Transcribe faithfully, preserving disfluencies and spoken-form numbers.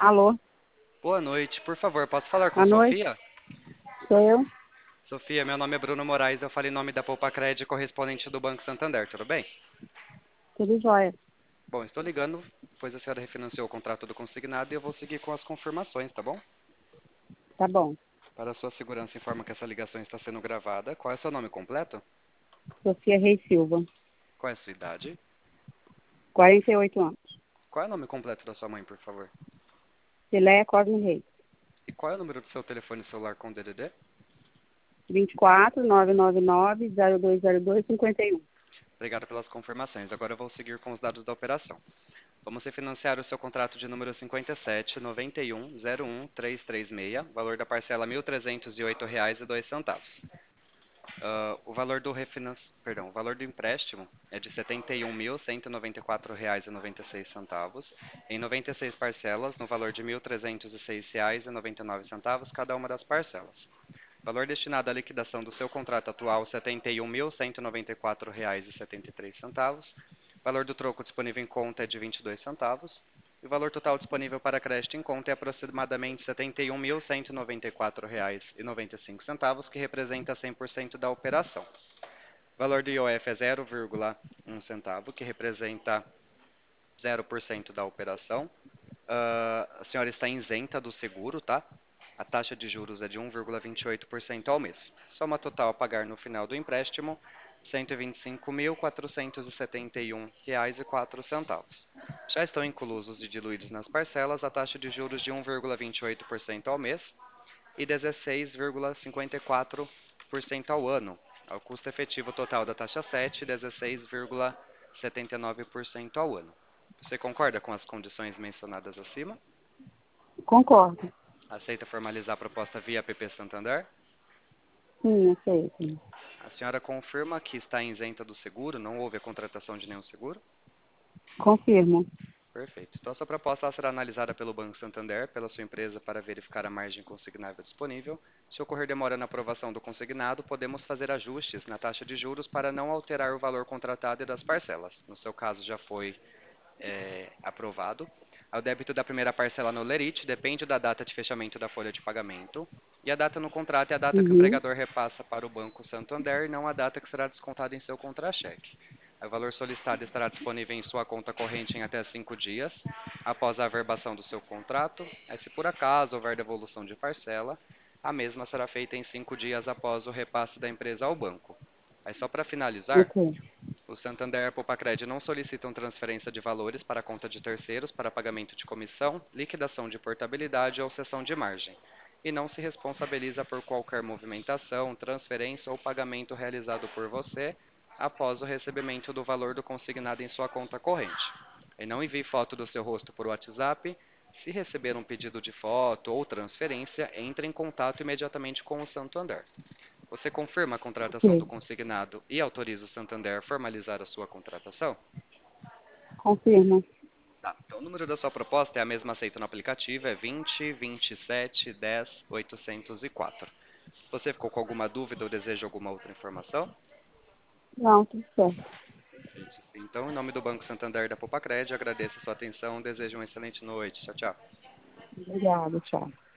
Alô, Boa noite, por favor, posso falar com boa noite, Sofia? sou eu. Sofia, meu nome é Bruno Moraes, eu falo em nome da Poupa Cred, correspondente do Banco Santander, tudo bem? Tudo jóia. Bom, estou ligando, pois a senhora refinanciou o contrato do consignado e eu vou seguir com as confirmações, tá bom? Tá bom. Para a sua segurança, informo que essa ligação está sendo gravada. Qual é o seu nome completo? Sofia Reis Silva, Qual é a sua idade? quarenta e oito anos. Qual é o nome completo da sua mãe, por favor? Filéia Cosme Reis, E qual é o número do seu telefone celular com D D D? vinte e quatro, nove nove nove, zero dois zero dois, cinquenta e um. Obrigado pelas confirmações. Agora eu vou seguir com os dados da operação. Vamos refinanciar o seu contrato de número cinquenta e sete, noventa e um, zero um, trezentos e trinta e seis, valor da parcela mil trezentos e oito reais e dois centavos. Ah, o valor do refinanci... Perdão, o valor do empréstimo é de setenta e um mil cento e noventa e quatro reais e noventa e seis centavos, em noventa e seis parcelas, no valor de mil trezentos e seis reais e noventa e nove centavos cada uma das parcelas. Valor destinado à liquidação do seu contrato atual, setenta e um mil cento e noventa e quatro reais e setenta e três centavos. Valor do troco disponível em conta é de vinte e dois centavos. E o valor total disponível para crédito em conta é aproximadamente setenta e um mil cento e noventa e quatro reais e noventa e cinco centavos, que representa cem por cento da operação. O valor do I O F é zero vírgula um centavo, que representa zero por cento da operação. Ah, a senhora está isenta do seguro, tá? A taxa de juros é de um vírgula vinte e oito por cento ao mês. Soma total a pagar no final do empréstimo, cento e vinte e cinco mil quatrocentos e setenta e um reais e quatro centavos. Já estão inclusos e diluídos nas parcelas a taxa de juros de um vírgula vinte e oito por cento ao mês e dezesseis vírgula cinquenta e quatro por cento ao ano. O custo efetivo total da taxa sete, dezesseis vírgula setenta e nove por cento ao ano. Você concorda com as condições mencionadas acima? Concordo. Aceita formalizar a proposta via P P Santander? Sim, aceito. A senhora confirma que está isenta do seguro, não houve a contratação de nenhum seguro? Confirmo. Perfeito. Então, a sua proposta ela será analisada pelo Banco Santander, pela sua empresa, para verificar a margem consignável disponível. Se ocorrer demora na aprovação do consignado, podemos fazer ajustes na taxa de juros para não alterar o valor contratado e das parcelas. No seu caso, já foi é, aprovado. O débito da primeira parcela no Lerite depende da data de fechamento da folha de pagamento. E a data no contrato é a data que o Uhum. empregador repassa para o Banco Santander, não a data que será descontada em seu contra-cheque. O valor solicitado estará disponível em sua conta corrente em até cinco dias após a averbação do seu contrato. E se por acaso houver devolução de parcela, a mesma será feita em cinco dias após o repasse da empresa ao banco. Aí só para finalizar, Ok. o Santander e a Poupa-Cred não solicitam transferência de valores para a conta de terceiros para pagamento de comissão, liquidação de portabilidade ou cessão de margem, e não se responsabiliza por qualquer movimentação, transferência ou pagamento realizado por você após o recebimento do valor do consignado em sua conta corrente. E não envie foto do seu rosto por WhatsApp. Se receber um pedido de foto ou transferência, entre em contato imediatamente com o Santander. Você confirma a contratação do Ok. consignado e autoriza o Santander a formalizar a sua contratação? Confirmo. Tá. Então, o número da sua proposta é a mesma aceita no aplicativo, é vinte, vinte e sete, dez, oitocentos e quatro. Você ficou com alguma dúvida ou deseja alguma outra informação? Não, tudo certo. Perfeito. Então, em nome do Banco Santander e da Poupa Cred, agradeço a sua atenção, desejo uma excelente noite. Tchau, tchau. Obrigada, tchau.